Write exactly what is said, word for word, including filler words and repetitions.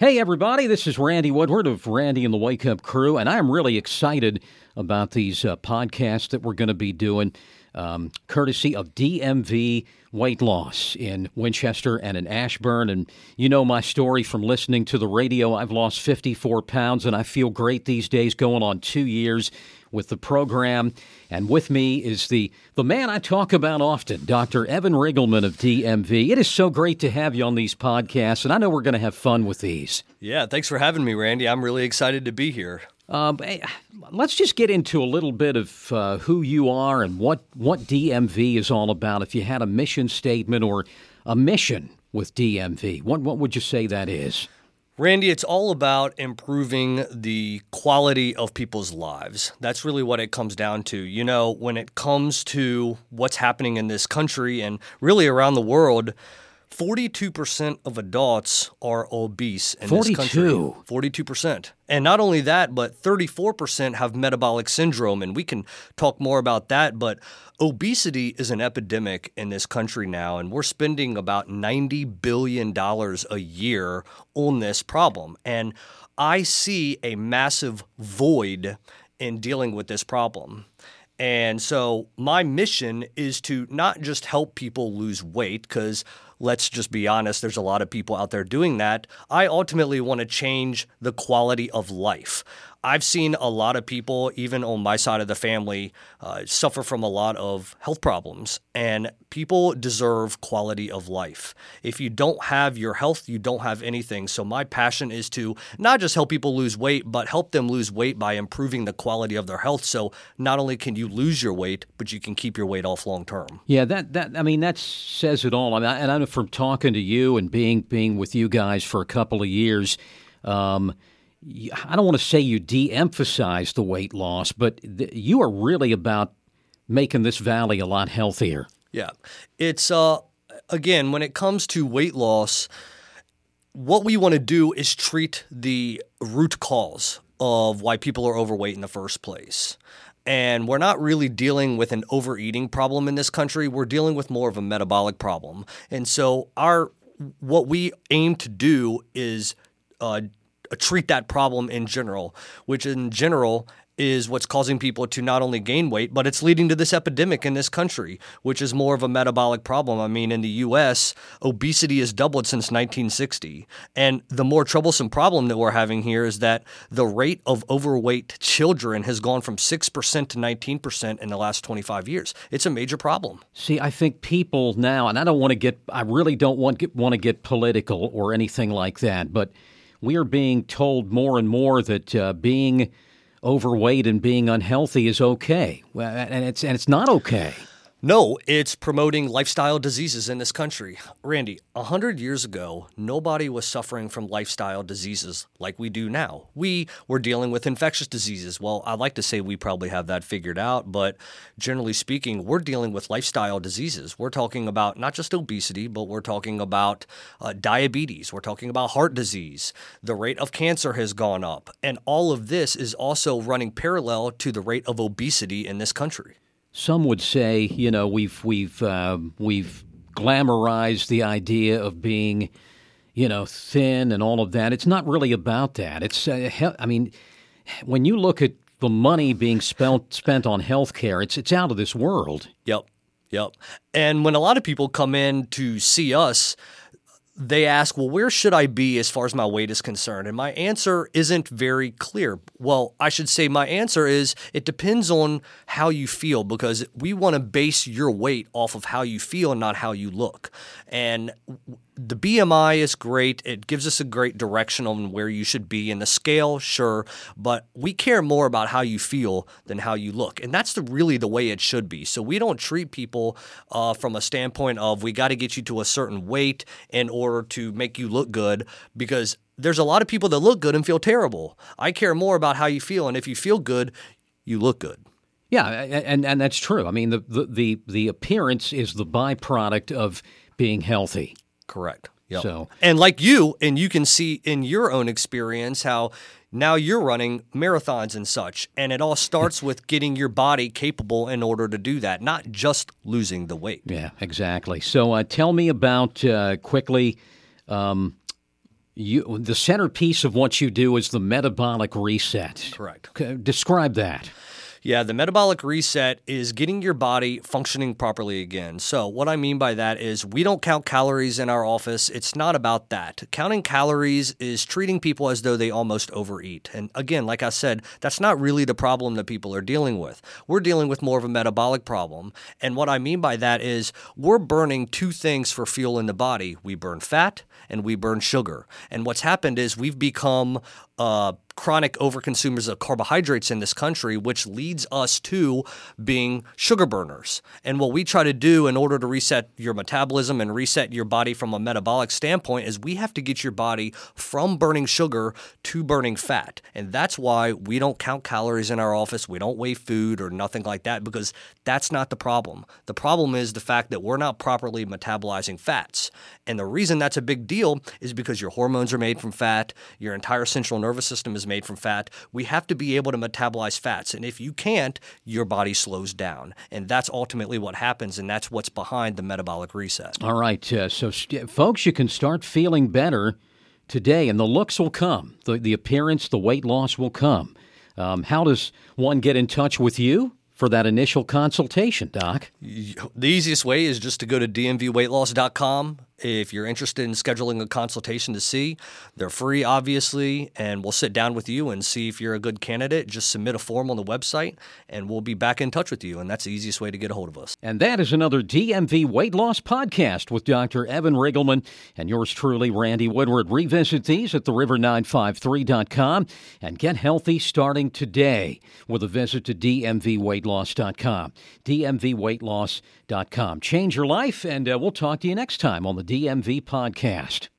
Hey, everybody, this is Randy Woodward of Randy and the Wake Up Crew, and I'm really excited about these uh, podcasts that we're going to be doing, um, courtesy of D M V Weight Loss in Winchester and in Ashburn. And you know my story from listening to the radio. I've lost fifty-four pounds, and I feel great these days, going on two years with the program. And with me is the, the man I talk about often, Doctor Evan Riggleman of D M V. It is so great to have you on these podcasts, and I know we're going to have fun with these. Yeah, thanks for having me, Randy. I'm really excited to be here. Um, let's just get into a little bit of uh, who you are and what, what D M V is all about. If you had a mission statement or a mission with D M V, what, what would you say that is? Randy, it's all about improving the quality of people's lives. That's really what it comes down to. You know, when it comes to what's happening in this country and really around the world, forty-two percent of adults are obese in this country. forty-two percent. And not only that, but thirty-four percent have metabolic syndrome, and we can talk more about that, but obesity is an epidemic in this country now, and we're spending about ninety billion dollars a year on this problem. And I see a massive void in dealing with this problem. And so my mission is to not just help people lose weight, because let's just be honest, there's a lot of people out there doing that. I ultimately want to change the quality of life. I've seen a lot of people, even on my side of the family, uh, suffer from a lot of health problems, and people deserve quality of life. If you don't have your health, you don't have anything. So my passion is to not just help people lose weight, but help them lose weight by improving the quality of their health. So not only can you lose your weight, but you can keep your weight off long term. Yeah, that that I mean that says it all. I mean, and I know from talking to you and being being with you guys for a couple of years. Um, I don't want to say you de-emphasize the weight loss, but th- you are really about making this valley a lot healthier. Yeah. It's, uh, again, when it comes to weight loss, what we want to do is treat the root cause of why people are overweight in the first place. And we're not really dealing with an overeating problem in this country. We're dealing with more of a metabolic problem. And so our what we aim to do is uh, treat that problem in general, which in general is what's causing people to not only gain weight, but it's leading to this epidemic in this country, which is more of a metabolic problem. I mean, in the U S, obesity has doubled since nineteen sixty. And the more troublesome problem that we're having here is that the rate of overweight children has gone from six percent to nineteen percent in the last twenty-five years. It's a major problem. See, I think people now, and I don't want to get, I really don't want, get, want to get political or anything like that, but we are being told more and more that uh, being overweight and being unhealthy is okay, and it's and it's not okay. No, it's promoting lifestyle diseases in this country. Randy, a hundred years ago, nobody was suffering from lifestyle diseases like we do now. We were dealing with infectious diseases. Well, I'd like to say we probably have that figured out, but generally speaking, we're dealing with lifestyle diseases. We're talking about not just obesity, but we're talking about uh, diabetes. We're talking about heart disease. The rate of cancer has gone up, and all of this is also running parallel to the rate of obesity in this country. Some would say, you know, we've we've uh, we've glamorized the idea of being, you know, thin and all of that. It's not really about that. It's, uh, he- I mean, when you look at the money being spent spent on healthcare, it's it's out of this world. Yep, yep. And when a lot of people come in to see us, they ask, well, where should I be as far as my weight is concerned? And my answer isn't very clear. Well, I should say my answer is it depends on how you feel, because we want to base your weight off of how you feel and not how you look. And the B M I is great. It gives us a great direction on where you should be in the scale, sure, but we care more about how you feel than how you look. And that's the, really the way it should be. So we don't treat people uh, from a standpoint of we got to get you to a certain weight in order to make you look good, because there's a lot of people that look good and feel terrible. I care more about how you feel, and if you feel good, you look good. Yeah, and, and that's true. I mean, the, the, the, the appearance is the byproduct of being healthy. Correct. Yep. So, and like you, and you can see in your own experience how now you're running marathons and such, and it all starts with getting your body capable in order to do that, not just losing the weight. Yeah, exactly. So uh, tell me about, uh, quickly, um, You, the centerpiece of what you do is the metabolic reset. Correct. C- describe that. Yeah, the metabolic reset is getting your body functioning properly again. So what I mean by that is we don't count calories in our office. It's not about that. Counting calories is treating people as though they almost overeat. And again, like I said, that's not really the problem that people are dealing with. We're dealing with more of a metabolic problem. And what I mean by that is we're burning two things for fuel in the body. We burn fat and we burn sugar. And what's happened is we've become uh, chronic overconsumers of carbohydrates in this country, which leads us to being sugar burners. And what we try to do in order to reset your metabolism and reset your body from a metabolic standpoint is we have to get your body from burning sugar to burning fat. And that's why we don't count calories in our office. We don't weigh food or nothing like that, because that's not the problem. The problem is the fact that we're not properly metabolizing fats. And the reason that's a big deal is because your hormones are made from fat, your entire central nervous system is made from fat. We have to be able to metabolize fats. And if you can't, your body slows down. And that's ultimately what happens, and that's what's behind the metabolic reset. All right. Uh, so, st- folks, you can start feeling better today, and the looks will come. The, the appearance, the weight loss will come. Um, how does one get in touch with you for that initial consultation, Doc? The easiest way is just to go to d m v weight loss dot com. If you're interested in scheduling a consultation to see, they're free, obviously, and we'll sit down with you and see if you're a good candidate. Just submit a form on the website, and we'll be back in touch with you, and that's the easiest way to get a hold of us. And that is another D M V Weight Loss Podcast with Doctor Evan Riggleman and yours truly, Randy Woodward. Revisit these at the river nine five three dot com and get healthy starting today with a visit to d m v weight loss dot com. d m v weight loss dot com. Change your life, and uh, we'll talk to you next time on the D M V Podcast.